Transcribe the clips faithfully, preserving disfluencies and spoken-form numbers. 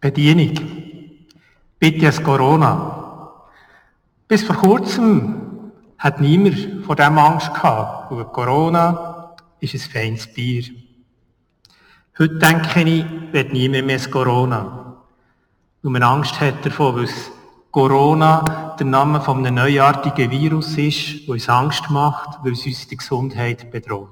Bedienung. Bitte es Corona. Bis vor kurzem hat niemand vor dem Angst gehabt. Weil Corona ist ein feines Bier. Heute denke ich, wird niemand mehr das Corona. Weil man Angst hat davon, weil es Corona der Name von einem neuartigen Virus ist, der uns Angst macht, weil es unsere Gesundheit bedroht.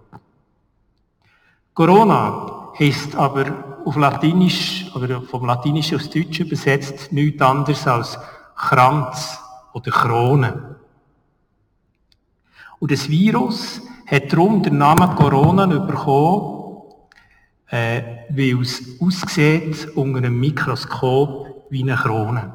Corona heisst aber auf Latinisch, oder vom Latinischen aufs Deutsche übersetzt, nichts anderes als Kranz oder Krone. Und das Virus hat darum den Namen Corona bekommen, äh, weil es aussieht unter einem Mikroskop wie eine Krone.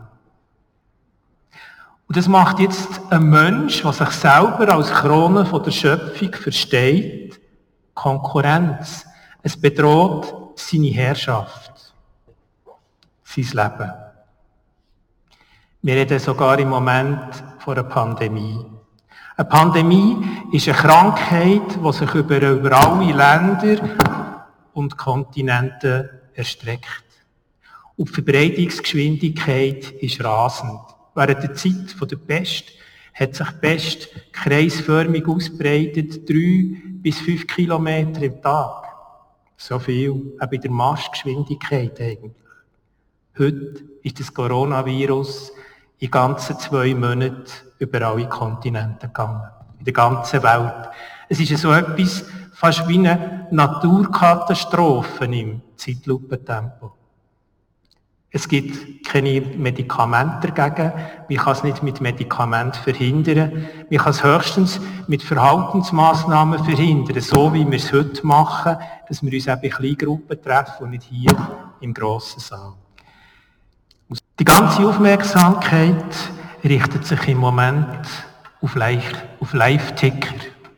Und das macht jetzt ein Mensch, der sich selber als Krone von der Schöpfung versteht, Konkurrenz. Es bedroht seine Herrschaft, sein Leben. Wir reden sogar im Moment von einer Pandemie. Eine Pandemie ist eine Krankheit, die sich über, über alle Länder und Kontinente erstreckt. Und die Verbreitungsgeschwindigkeit ist rasend. Während der Zeit der Pest hat sich die Pest kreisförmig ausbreitet, drei bis fünf Kilometer im Tag. So viel, auch bei der Marschgeschwindigkeit eigentlich. Heute ist das Coronavirus in ganzen zwei Monaten über alle Kontinente gegangen. In der ganzen Welt. Es ist so etwas, fast wie eine Naturkatastrophe im Zeitlupentempo. Es gibt keine Medikamente dagegen. Man kann es nicht mit Medikamenten verhindern. Man kann es höchstens mit Verhaltensmaßnahmen verhindern, so wie wir es heute machen, dass wir uns eben in Kleingruppen treffen und nicht hier im grossen Saal. Die ganze Aufmerksamkeit richtet sich im Moment auf Live-Ticker.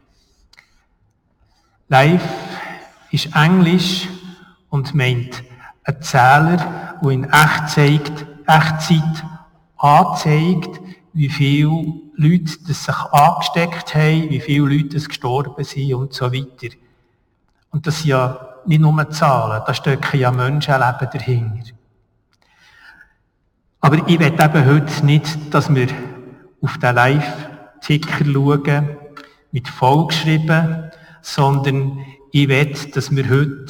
Live ist Englisch und meint ein Zähler, der in Echtzeit, Echtzeit anzeigt, wie viele Leute das sich angesteckt haben, wie viele Leute gestorben sind und so weiter. Und das sind ja nicht nur Zahlen, da stecken ja Menschenleben dahinter. Aber ich will eben heute nicht, dass wir auf den Live-Ticker schauen, mit vollgeschrieben, sondern ich will, dass wir heute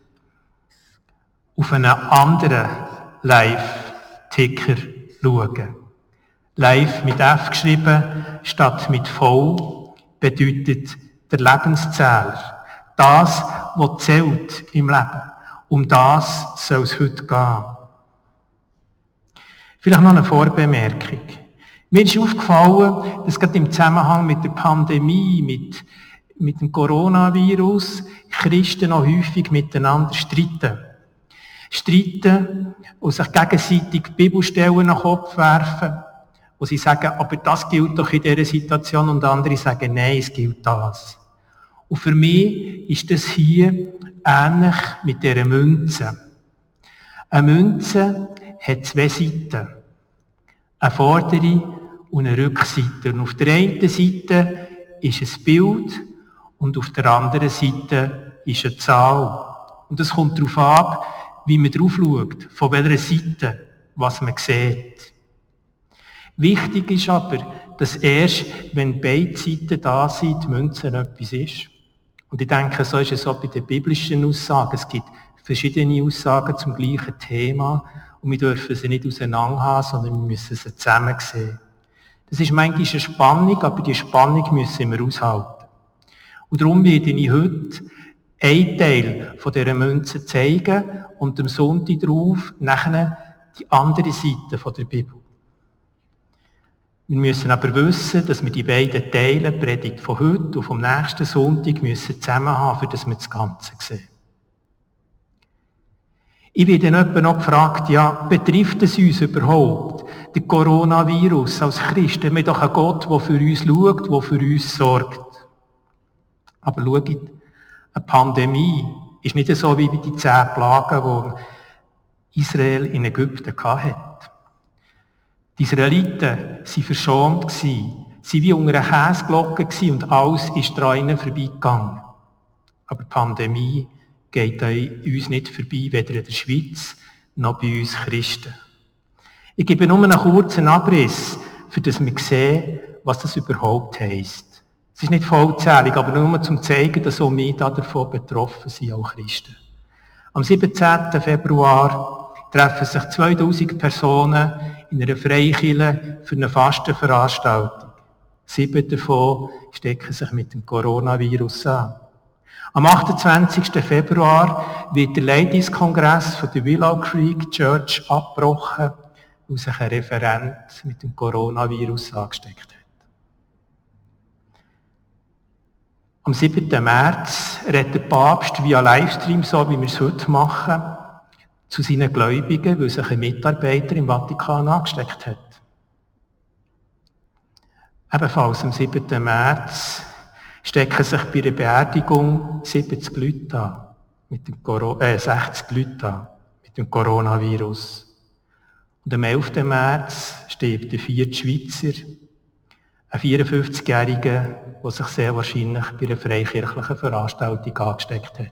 auf einen anderen Live-Ticker schauen. Live mit F geschrieben, statt mit V, bedeutet der Lebenszähler. Das, was zählt im Leben. Um das soll es heute gehen. Vielleicht noch eine Vorbemerkung. Mir ist aufgefallen, dass gerade im Zusammenhang mit der Pandemie, mit, mit dem Coronavirus, Christen noch häufig miteinander streiten. Streiten und sich gegenseitig Bibelstellen nach den Kopf werfen, wo sie sagen, aber das gilt doch in dieser Situation, und andere sagen, nein, es gilt das. Und für mich ist das hier ähnlich mit dieser Münze. Eine Münze hat zwei Seiten. Eine vordere und eine Rückseite. Und auf der einen Seite ist ein Bild und auf der anderen Seite ist eine Zahl. Und es kommt darauf an, wie man drauf schaut, von welcher Seite, was man sieht. Wichtig ist aber, dass erst, wenn beide Seiten da sind, die Münze etwas ist. Und ich denke, so ist es auch bei den biblischen Aussagen. Es gibt verschiedene Aussagen zum gleichen Thema und wir dürfen sie nicht auseinander haben, sondern wir müssen sie zusammen sehen. Das ist manchmal eine Spannung, aber die Spannung müssen wir aushalten. Und darum werde ich heute einen Teil von dieser Münze zeigen und am Sonntag darauf nachher die andere Seite von der Bibel. Wir müssen aber wissen, dass wir die beiden Teile, die Predigt von heute und vom nächsten Sonntag, müssen zusammen haben, für dass wir das Ganze sehen. Ich werde dann noch gefragt, ja, betrifft es uns überhaupt, der Coronavirus als Christen? Wir haben doch einen Gott, der für uns schaut, der für uns sorgt. Aber schaut, eine Pandemie ist nicht so wie die zehn Plagen, die Israel in Ägypten hatte. Die Israeliten waren verschont, sie waren wie unter einer Käseglocke und alles ist daran ihnen vorbeigegangen. Aber die Pandemie geht an uns nicht vorbei, weder in der Schweiz noch bei uns Christen. Ich gebe nur einen kurzen Abriss, für das wir sehen, was das überhaupt heisst. Es ist nicht vollzählig, aber nur zum zeigen, dass auch wir davon betroffen sind, auch Christen. Am siebenzehnten Februar treffen sich zweitausend Personen in einer Freikirche für eine Fastenveranstaltung. Sieben davon stecken sich mit dem Coronavirus an. Am achtundzwanzigsten Februar wird der Ladies-Kongress von der Willow Creek Church abgebrochen, weil sich ein Referent mit dem Coronavirus angesteckt hat. Am siebten März redet der Papst via Livestream, so wie wir es heute machen, zu seinen Gläubigen, weil sich ein Mitarbeiter im Vatikan angesteckt hat. Ebenfalls am siebten März stecken sich bei einer Beerdigung siebzig Leute an, mit dem Coro- äh, sechzig Leute an, mit dem Coronavirus. Und am elften März stirbt der vierte Schweizer, ein vierundfünfzigjähriger, der sich sehr wahrscheinlich bei einer freikirchlichen Veranstaltung angesteckt hat.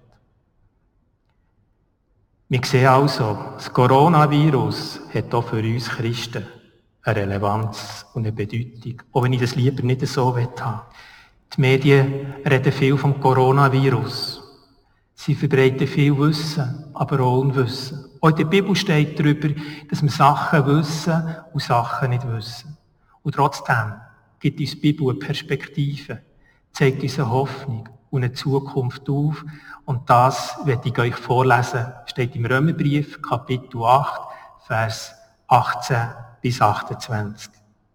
Wir sehen also, das Coronavirus hat auch für uns Christen eine Relevanz und eine Bedeutung, auch wenn ich das lieber nicht so haben will. Die Medien reden viel vom Coronavirus. Sie verbreiten viel Wissen, aber auch Unwissen. Auch in der Bibel steht darüber, dass wir Sachen wissen und Sachen nicht wissen. Und trotzdem gibt uns die Bibel eine Perspektive, zeigt uns eine Hoffnung und eine Zukunft auf. Und das werde ich euch vorlesen, steht im Römerbrief, Kapitel acht, Vers achtzehn bis achtundzwanzig.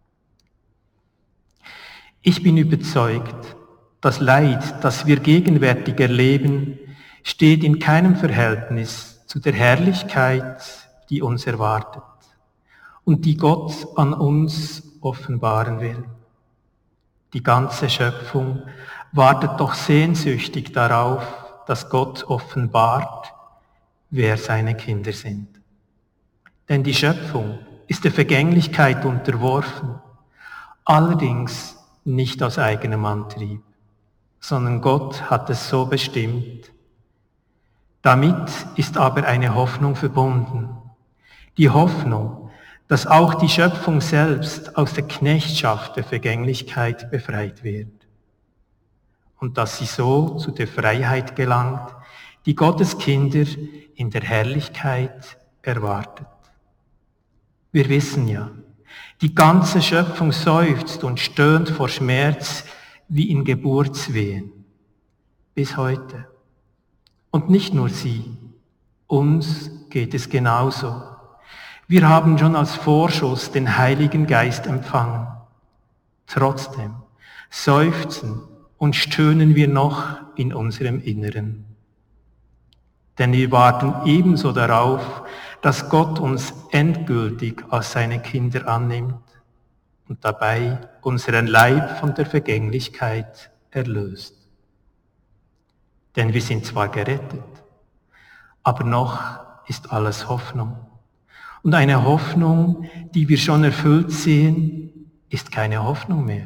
Ich bin überzeugt, das Leid, das wir gegenwärtig erleben, steht in keinem Verhältnis zu der Herrlichkeit, die uns erwartet und die Gott an uns offenbaren will. Die ganze Schöpfung wartet doch sehnsüchtig darauf, dass Gott offenbart, wer seine Kinder sind. Denn die Schöpfung ist der Vergänglichkeit unterworfen, allerdings nicht aus eigenem Antrieb, sondern Gott hat es so bestimmt. Damit ist aber eine Hoffnung verbunden. Die Hoffnung, dass auch die Schöpfung selbst aus der Knechtschaft der Vergänglichkeit befreit wird und dass sie so zu der Freiheit gelangt, die Gottes Kinder in der Herrlichkeit erwartet. Wir wissen ja, die ganze Schöpfung seufzt und stöhnt vor Schmerz wie in Geburtswehen. Bis heute. Und nicht nur sie, uns geht es genauso. Wir haben schon als Vorschuss den Heiligen Geist empfangen. Trotzdem seufzen und stöhnen wir noch in unserem Inneren. Denn wir warten ebenso darauf, dass Gott uns endgültig als seine Kinder annimmt und dabei unseren Leib von der Vergänglichkeit erlöst. Denn wir sind zwar gerettet, aber noch ist alles Hoffnung. Und eine Hoffnung, die wir schon erfüllt sehen, ist keine Hoffnung mehr.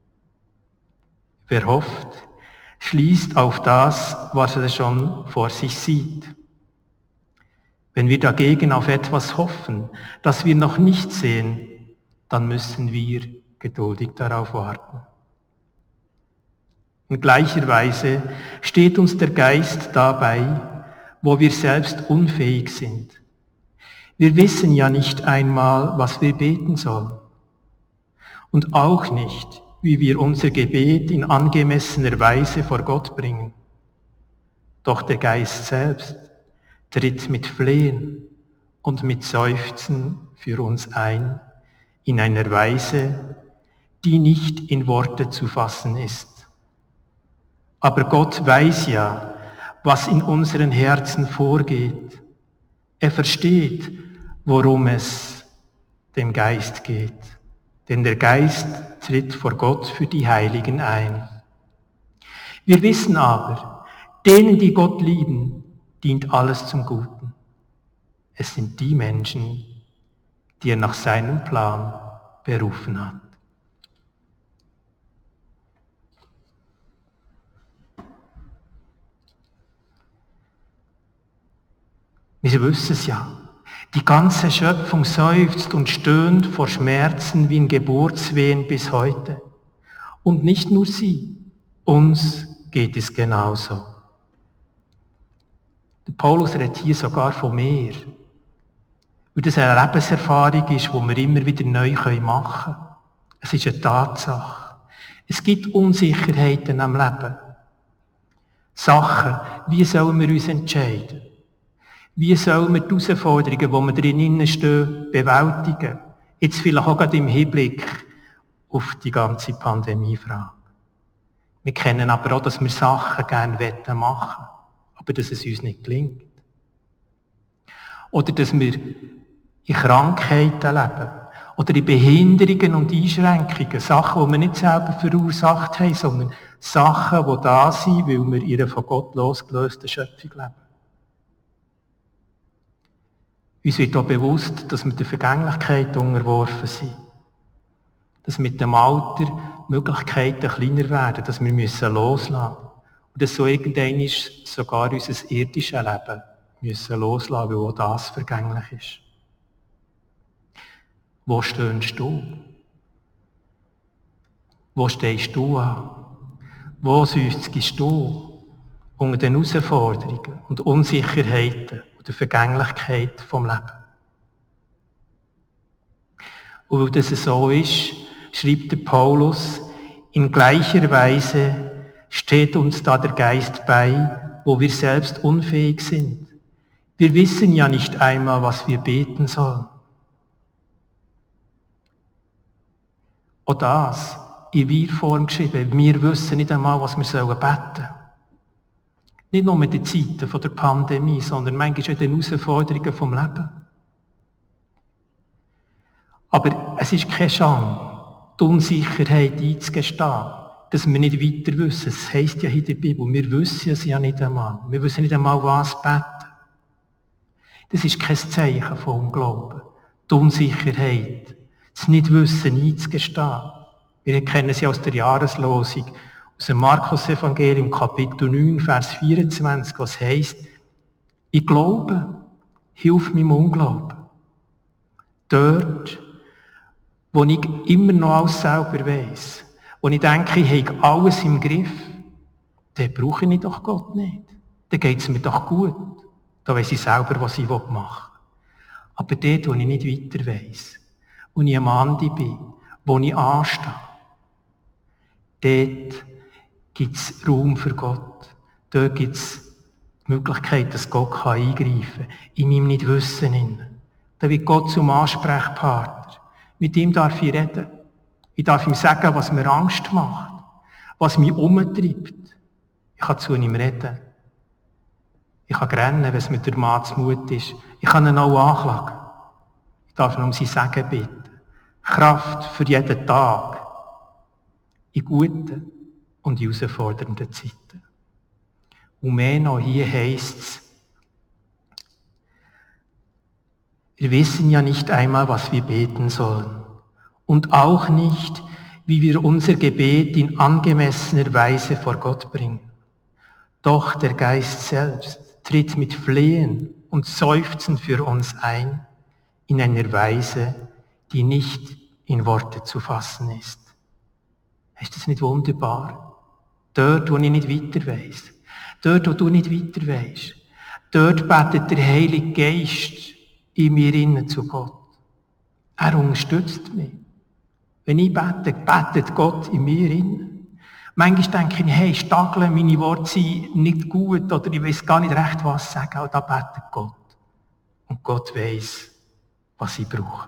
Wer hofft, schließt auf das, was er schon vor sich sieht. Wenn wir dagegen auf etwas hoffen, das wir noch nicht sehen, dann müssen wir geduldig darauf warten. In gleicher Weise steht uns der Geist dabei, wo wir selbst unfähig sind. Wir wissen ja nicht einmal, was wir beten sollen. Und auch nicht, wie wir unser Gebet in angemessener Weise vor Gott bringen. Doch der Geist selbst tritt mit Flehen und mit Seufzen für uns ein, in einer Weise, die nicht in Worte zu fassen ist. Aber Gott weiß ja, was in unseren Herzen vorgeht. Er versteht, worum es dem Geist geht. Denn der Geist tritt vor Gott für die Heiligen ein. Wir wissen aber, denen, die Gott lieben, dient alles zum Guten. Es sind die Menschen, die er nach seinem Plan berufen hat. Wir wissen es ja. Die ganze Schöpfung seufzt und stöhnt vor Schmerzen wie in Geburtswehen bis heute. Und nicht nur sie, uns geht es genauso. Der Paulus redet hier sogar von mir. Weil das eine Lebenserfahrung ist, die wir immer wieder neu machen können. Es ist eine Tatsache. Es gibt Unsicherheiten am Leben. Sachen, wie sollen wir uns entscheiden? Wie sollen wir die Herausforderungen, die wir drinnen stehen, bewältigen? Jetzt vielleicht auch gerade im Hinblick auf die ganze Pandemiefrage. Wir kennen aber auch, dass wir Sachen gerne machen wollen, aber dass es uns nicht gelingt. Oder dass wir in Krankheiten leben. Oder in Behinderungen und Einschränkungen. Sachen, die wir nicht selber verursacht haben, sondern Sachen, die da sind, weil wir in einer von Gott losgelösten Schöpfung leben. Uns wird auch bewusst, dass wir der Vergänglichkeit unterworfen sind. Dass mit dem Alter Möglichkeiten kleiner werden, dass wir müssen loslassen müssen. Und dass so irgendwann sogar unser irdisches Leben müssen loslassen, weil auch das vergänglich ist. Wo stehst du? Wo stehst du an? Wo seufzst du unter den Herausforderungen und Unsicherheiten und der Vergänglichkeit vom Leben? Und weil das so ist, schreibt der Paulus, in gleicher Weise steht uns da der Geist bei, wo wir selbst unfähig sind. Wir wissen ja nicht einmal, was wir beten sollen. Auch das in Wir-Form geschrieben. Wir wissen nicht einmal, was wir beten sollen. Nicht nur mit den Zeiten der Pandemie, sondern manchmal auch den Herausforderungen vom Leben. Aber es ist keine Schande, die Unsicherheit einzugestehen, dass wir nicht weiter wissen. Es heisst ja in der Bibel, wir wissen es ja nicht einmal. Wir wissen nicht einmal, was beten. Das ist kein Zeichen von Unglauben. Die Unsicherheit, das Nichtwissen einzugestehen. Wir kennen sie aus der Jahreslosung, aus dem Markus-Evangelium, Kapitel neun, Vers vierundzwanzig, was heisst, ich glaube, hilf meinem Unglauben. Dort, wo ich immer noch alles selber weiss, wo ich denke, ich habe alles im Griff, dann brauche ich doch Gott nicht. Dann geht es mir doch gut. Da weiss ich selber, was ich machen will. Aber dort, wo ich nicht weiter weiss, wo ich am Ende bin, wo ich anstehe, dort gibt es Raum für Gott. Dort gibt es die Möglichkeit, dass Gott eingreifen kann, in meinem Nichtwissen. Da wird Gott zum Ansprechpartner. Mit ihm darf ich reden. Ich darf ihm sagen, was mir Angst macht, was mich umtreibt. Ich kann zu ihm reden. Ich kann rennen, wenn es mit der Mann zu Mut ist. Ich kann ihn auch anklagen. Ich darf ihn um sein Segen bitten. Kraft für jeden Tag. In guten und in herausfordernden Zeiten. Und mehr noch, hier heisst es, wir wissen ja nicht einmal, was wir beten sollen. Und auch nicht, wie wir unser Gebet in angemessener Weise vor Gott bringen. Doch der Geist selbst tritt mit Flehen und Seufzen für uns ein, in einer Weise, die nicht in Worte zu fassen ist. Ist das nicht wunderbar? Dort, wo ich nicht weiter weiss, dort, wo du nicht weiter weisst, dort betet der Heilige Geist in mir innen zu Gott. Er unterstützt mich. Wenn ich bete, betet Gott in mir innen. Manchmal denke ich, hey, Stagle, meine Worte sind nicht gut oder ich weiss gar nicht recht, was sagen, aber da betet Gott. Und Gott weiss, was ich brauche.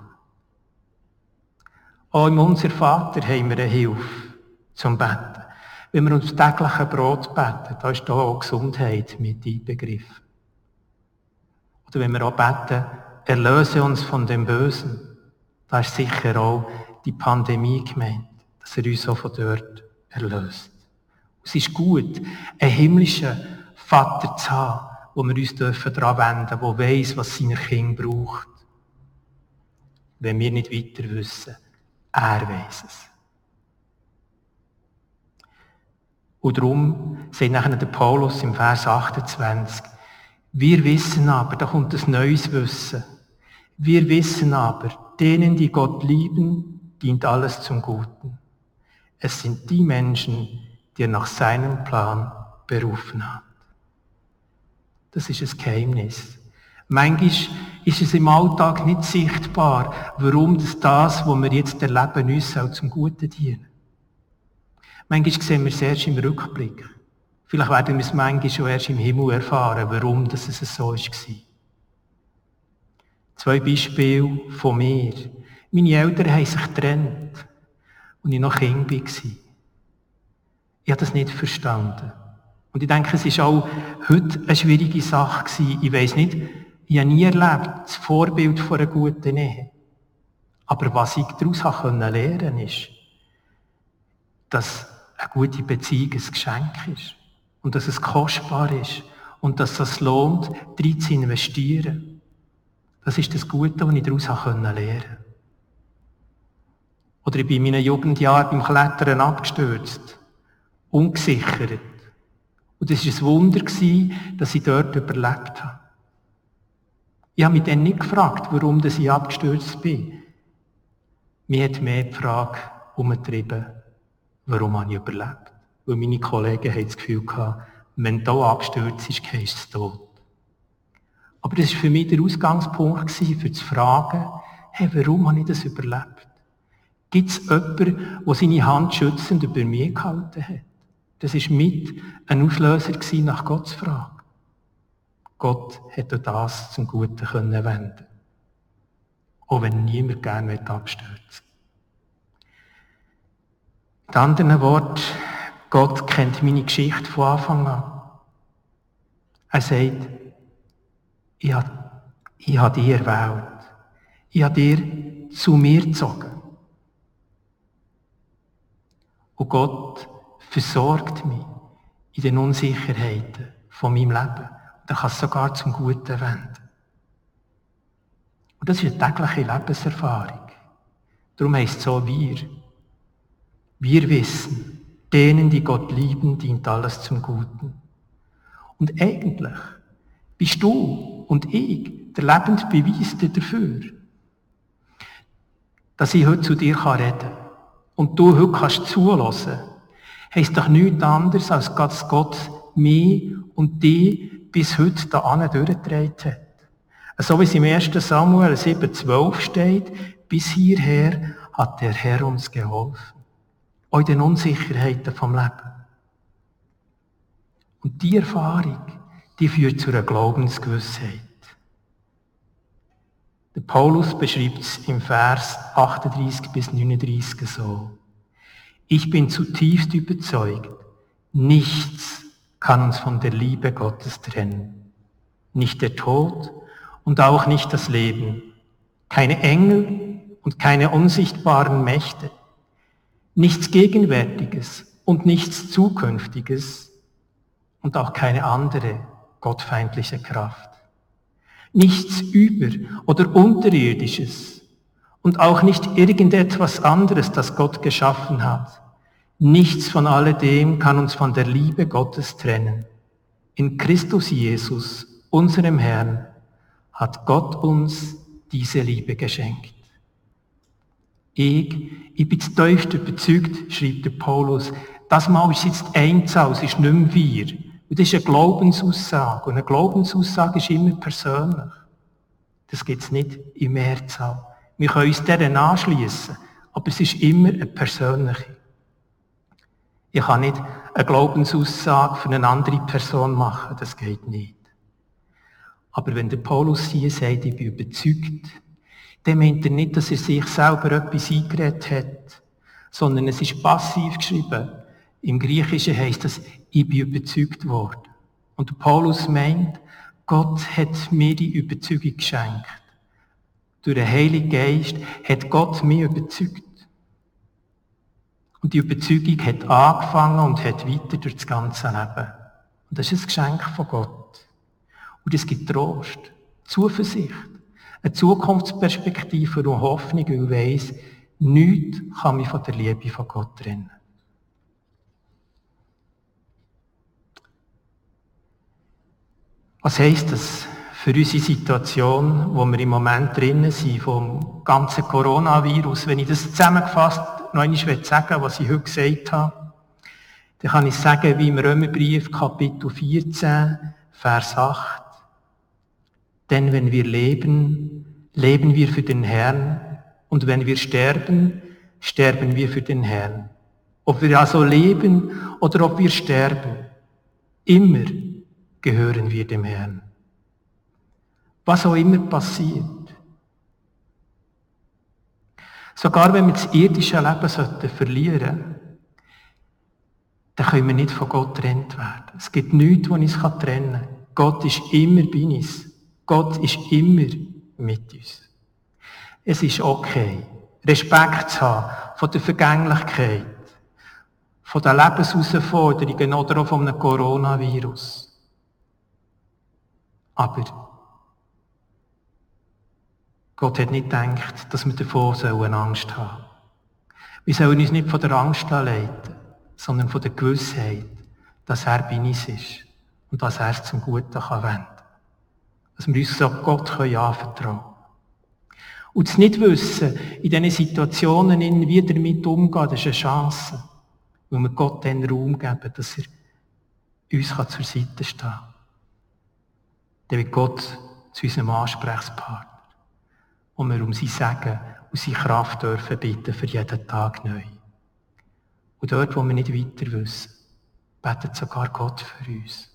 Auch in unser Vater haben wir eine Hilfe zum Beten. Wenn wir uns tägliche Brot beten, da ist da auch Gesundheit mit einbegriffen. Oder wenn wir auch beten, erlöse uns von dem Bösen, da ist sicher auch die Pandemie gemeint, dass er uns auch von dort erlöst. Es ist gut, einen himmlischen Vater zu haben, wo wir uns daran wenden dürfen, der weiss, was seine Kinder braucht. Wenn wir nicht weiter wissen, er weiss es. Und darum sagt nachher der Paulus im Vers achtundzwanzig, wir wissen aber, da kommt ein neues Wissen, Wir wissen aber, denen, die Gott lieben, dient alles zum Guten. Es sind die Menschen, die er nach seinem Plan berufen hat. Das ist ein Geheimnis. Manchmal ist es im Alltag nicht sichtbar, warum das, das was wir jetzt erleben, uns auch zum Guten dienen. Manchmal sehen wir es erst im Rückblick. Vielleicht werden wir es manchmal schon erst im Himmel erfahren, warum das es so war. Zwei Beispiele von mir. Meine Eltern haben sich getrennt, als ich noch Kind war. Ich habe das nicht verstanden. Und ich denke, es war auch heute eine schwierige Sache gewesen. Ich weiss nicht, ich habe nie erlebt, das Vorbild von einer guten Ehe. Aber was ich daraus lernen konnte, ist, dass eine gute Beziehung ein Geschenk ist. Und dass es kostbar ist. Und dass es lohnt, darin zu investieren. Das ist das Gute, was ich daraus lernen konnte. Oder ich bin in meinen Jugendjahren beim Klettern abgestürzt. Ungesichert. Und es war ein Wunder, dass ich dort überlebt habe. Ich habe mich dann nicht gefragt, warum ich abgestürzt bin. Mir hat mehr die Frage umgetrieben, warum habe ich überlebt. Weil meine Kollegen hatten das Gefühl gehabt, wenn du hier abstürzt, gehst du tot. Aber das war für mich der Ausgangspunkt, für zu fragen, hey, warum habe ich das überlebt? Gibt es jemanden, der seine Hand schützend über mich gehalten hat? Das war mit ein Auslöser nach Gottes Frage. Gott hätte das zum Guten wenden können. Auch wenn niemand gerne abstürzen möchte. Mit anderen Worten, Gott kennt meine Geschichte von Anfang an. Er sagt, ich habe, ich habe dich erwählt. Ich habe dir zu mir gezogen. Und Gott versorgt mich in den Unsicherheiten von meinem Leben. Und er kann es sogar zum Guten wenden. Und das ist eine tägliche Lebenserfahrung. Darum heisst es so, wir. Wir wissen, denen, die Gott lieben, dient alles zum Guten. Und eigentlich bist du und ich der lebende Beweis dafür, dass ich heute zu dir reden kann und du heute kannst zuhören, heisst doch nichts anderes, als dass Gott mich und dich bis heute da durchgetragen hat. So wie es im ersten Samuel sieben zwölf steht, bis hierher hat der Herr uns geholfen. Auch in den Unsicherheiten vom Leben. Und diese Erfahrung, die führt zu einer Glaubensgewissheit. Der Paulus beschreibt es im Vers achtunddreißig bis neununddreißig so. Ich bin zutiefst überzeugt, nichts kann uns von der Liebe Gottes trennen. Nicht der Tod und auch nicht das Leben. Keine Engel und keine unsichtbaren Mächte. Nichts Gegenwärtiges und nichts Zukünftiges und auch keine andere gottfeindliche Kraft. Nichts Über- oder Unterirdisches und auch nicht irgendetwas anderes, das Gott geschaffen hat. Nichts von alledem kann uns von der Liebe Gottes trennen. In Christus Jesus, unserem Herrn, hat Gott uns diese Liebe geschenkt. Ich, ich bin zutiefst überzeugt, schreibt der Paulus, das Mal ist jetzt die Einzahl, es ist nicht mehr wir. Und das ist eine Glaubensaussage. Und eine Glaubensaussage ist immer persönlich. Das gibt es nicht in Mehrzahl. Wir können uns deren anschliessen, aber es ist immer eine persönliche. Ich kann nicht eine Glaubensaussage für eine andere Person machen, das geht nicht. Aber wenn der Paulus hier sagt, ich bin überzeugt, dann meint er nicht, dass er sich selber etwas eingeredet hat, sondern es ist passiv geschrieben. Im Griechischen heisst das, ich bin überzeugt worden. Und der Paulus meint, Gott hat mir die Überzeugung geschenkt. Durch den Heiligen Geist hat Gott mich überzeugt. Und die Überzeugung hat angefangen und hat weiter durch das ganze Leben. Und das ist ein Geschenk von Gott. Und es gibt Trost, Zuversicht, eine Zukunftsperspektive und Hoffnung, weil ich weiss, nichts kann mich von der Liebe von Gott trennen. Was heisst das für unsere Situation, wo wir im Moment drinnen sind, vom ganzen Coronavirus. Wenn ich das zusammengefasst noch einmal sagen will, was ich heute gesagt habe, dann kann ich sagen, wie im Römerbrief Kapitel vierzehn, Vers acht. Denn wenn wir leben, leben wir für den Herrn, und wenn wir sterben, sterben wir für den Herrn. Ob wir also leben oder ob wir sterben, immer gehören wir dem Herrn. Was auch immer passiert. Sogar wenn wir das irdische Leben sollten verlieren, dann können wir nicht von Gott getrennt werden. Es gibt nichts, was uns trennen kann. Gott ist immer bei uns. Gott ist immer mit uns. Es ist okay, Respekt zu haben von der Vergänglichkeit, von den Lebensherausforderungen oder auch von einem Coronavirus. Aber Gott hat nicht gedacht, dass wir davor Angst haben sollen. Wir sollen uns nicht von der Angst leiten, sondern von der Gewissheit, dass er bei uns ist und dass er es zum Guten wenden kann. Dass wir uns so Gott anvertrauen können. Und das Nichtwissen in diesen Situationen, wie damit umgehen, das ist eine Chance, weil wir Gott den Raum geben, dass er uns zur Seite stehen kann. Dann wird Gott zu unserem Ansprechpartner, wo wir um sein Segen und seine Kraft dürfen bitten für jeden Tag neu. Und dort, wo wir nicht weiter wissen, betet sogar Gott für uns.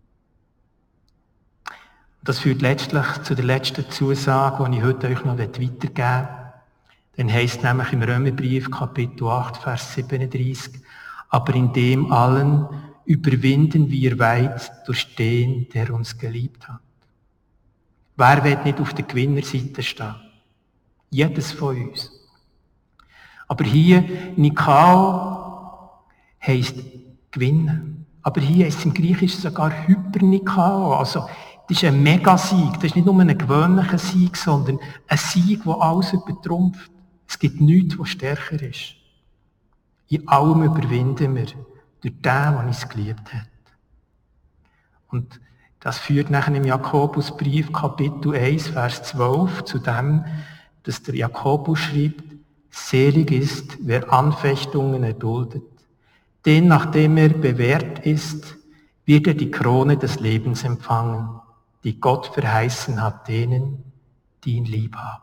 Und das führt letztlich zu der letzten Zusage, die ich heute euch noch weitergeben will. Dann heisst es nämlich im Römerbrief, Kapitel acht, Vers siebenunddreißig, aber in dem allen überwinden wir weit durch den, der uns geliebt hat. Wer will nicht auf der Gewinnerseite stehen? Jedes von uns. Aber hier, Nikao heisst gewinnen. Aber hier heisst es im Griechischen sogar Hypernikao. Also, das ist ein Megasieg. Das ist nicht nur ein gewöhnlicher Sieg, sondern ein Sieg, der alles übertrumpft. Es gibt nichts, was stärker ist. In allem überwinden wir durch den, der uns geliebt hat. Und das führt nachher im Jakobusbrief, Kapitel eins, Vers zwölf, zu dem, dass der Jakobus schreibt, selig ist, wer Anfechtungen erduldet. Denn nachdem er bewährt ist, wird er die Krone des Lebens empfangen, die Gott verheißen hat denen, die ihn lieb haben.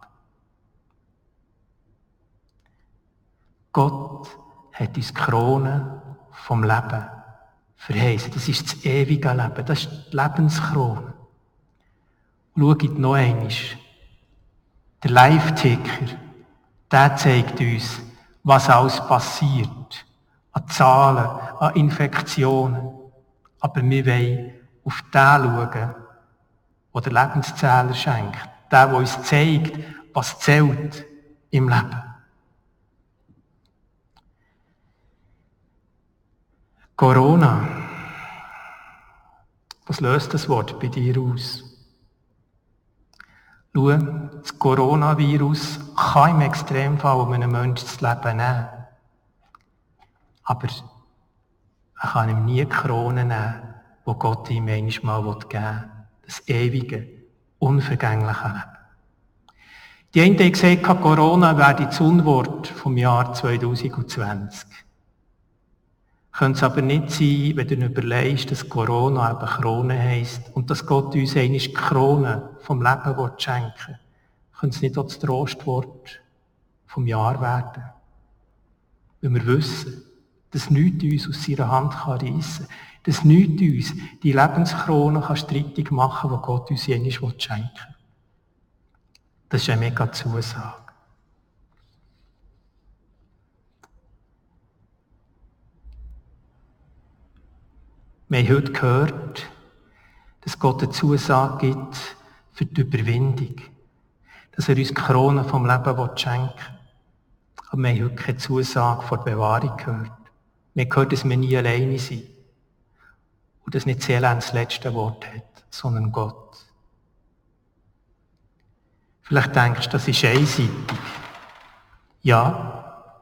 Gott hat uns die Krone vom Leben verheißen. Das ist das ewige Leben, das ist die Lebenskrone. Schaut noch einmal. Der Live-Ticker, der zeigt uns, was alles passiert. An Zahlen, an Infektionen. Aber wir wollen auf den schauen, der den Lebenszähler schenkt. Der, der uns zeigt, was zählt im Leben. Corona. Was löst das Wort bei dir aus? Schau, das Coronavirus kann im Extremfall um einen Menschen das Leben nehmen. Aber er kann ihm nie die Krone nehmen, die Gott ihm einmal geben will. Das ewige, unvergängliche Leben. Die einen haben gesagt, Corona werde das Unwort vom Jahr zwanzig zwanzig. Könnte es aber nicht sein, wenn du überlegst, dass Corona eben Krone heisst und dass Gott uns einmal die Krone vom Leben schenken will. Könnte es nicht auch das Trostwort vom Jahr werden? Weil wir wissen, dass nichts uns aus seiner Hand reissen kann. Dass nichts uns die Lebenskrone kann streitig machen kann, die Gott uns einmal schenken will. Das ist eine mega Zusage. Wir haben heute gehört, dass Gott eine Zusage gibt für die Überwindung. Dass er uns die Krone vom Leben schenken will. Aber wir haben heute keine Zusage vor der Bewahrung gehört. Wir haben gehört, dass wir nie alleine sind. Und dass nicht das Elend das letzte Wort hat, sondern Gott. Vielleicht denkst du, das ist einseitig. Ja.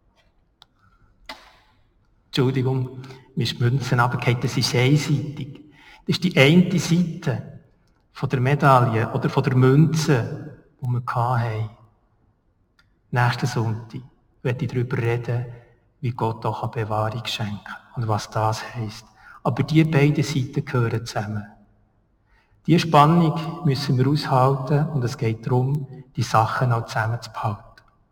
Entschuldigung, mir ist die Münze runtergefallen, das ist einseitig. Das ist die eine Seite von der Medaille oder von der Münze, die wir hatten. Nächsten Sonntag werde ich darüber reden, wie Gott auch Bewahrung schenken kann und was das heisst. Aber die beiden Seiten gehören zusammen. Diese Spannung müssen wir aushalten und es geht darum, die Sachen auch zusammenzuhalten.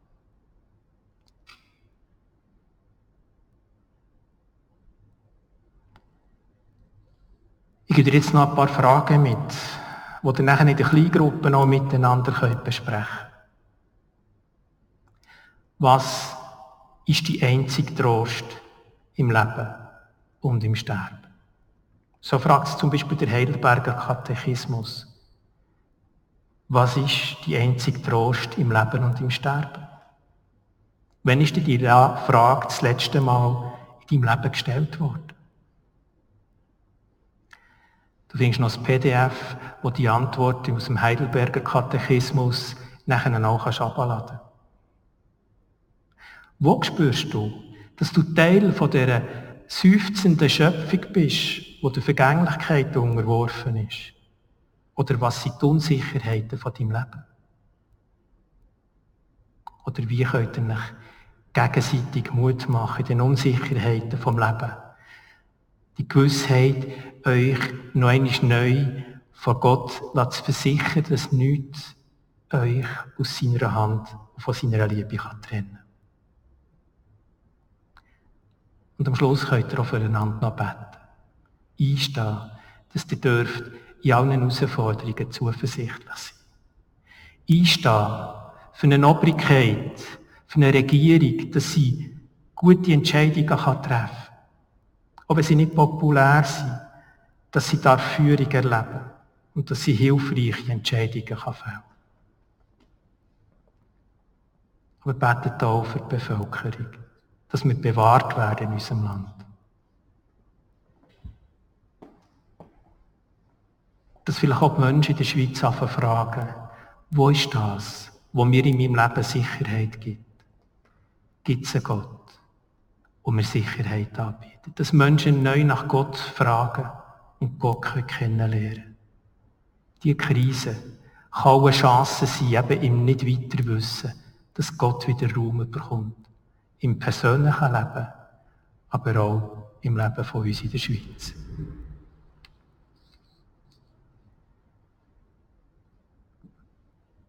Ich gebe dir jetzt noch ein paar Fragen mit, die ihr nachher in den Kleingruppen auch miteinander besprechen könnt. Was ist die einzige Trost im Leben und im Sterben? So fragt es zum Beispiel der Heidelberger Katechismus. Was ist die einzige Trost im Leben und im Sterben? Wann ist dir die Frage das letzte Mal in deinem Leben gestellt worden? Du findest noch das P D F, wo die Antworten aus dem Heidelberger Katechismus nachher auch herunterladen kannst. Wo spürst du, dass du Teil von dieser seufzenden Schöpfung bist, wo der Vergänglichkeit unterworfen ist? Oder was sind die Unsicherheiten von deinem Leben? Oder wie könnt ihr euch gegenseitig Mut machen in den Unsicherheiten vom Leben? Die Gewissheit, euch noch einmal neu von Gott zu versichern, dass nichts euch aus seiner Hand und von seiner Liebe trennen kann. Und am Schluss könnt ihr auch füreinander noch beten. Einstehen, dass ihr dürft in allen Herausforderungen zuversichtlich sein. Einstehen für eine Obrigkeit, für eine Regierung, dass sie gute Entscheidungen treffen kann. Auch wenn sie nicht populär sind, dass sie da Führung erleben und dass sie hilfreiche Entscheidungen fällen kann. Aber betet auch für die Bevölkerung, dass wir bewahrt werden in unserem Land. Dass vielleicht auch die Menschen in der Schweiz fragen, wo ist das, wo mir in meinem Leben Sicherheit gibt? Gibt es einen Gott, der mir Sicherheit anbietet? Dass Menschen neu nach Gott fragen und Gott kennenlernen können. Diese Krise kann auch eine Chance sein, eben im Nicht-Weiter-Wissen, dass Gott wieder Raum bekommt. Im persönlichen Leben, aber auch im Leben von uns in der Schweiz.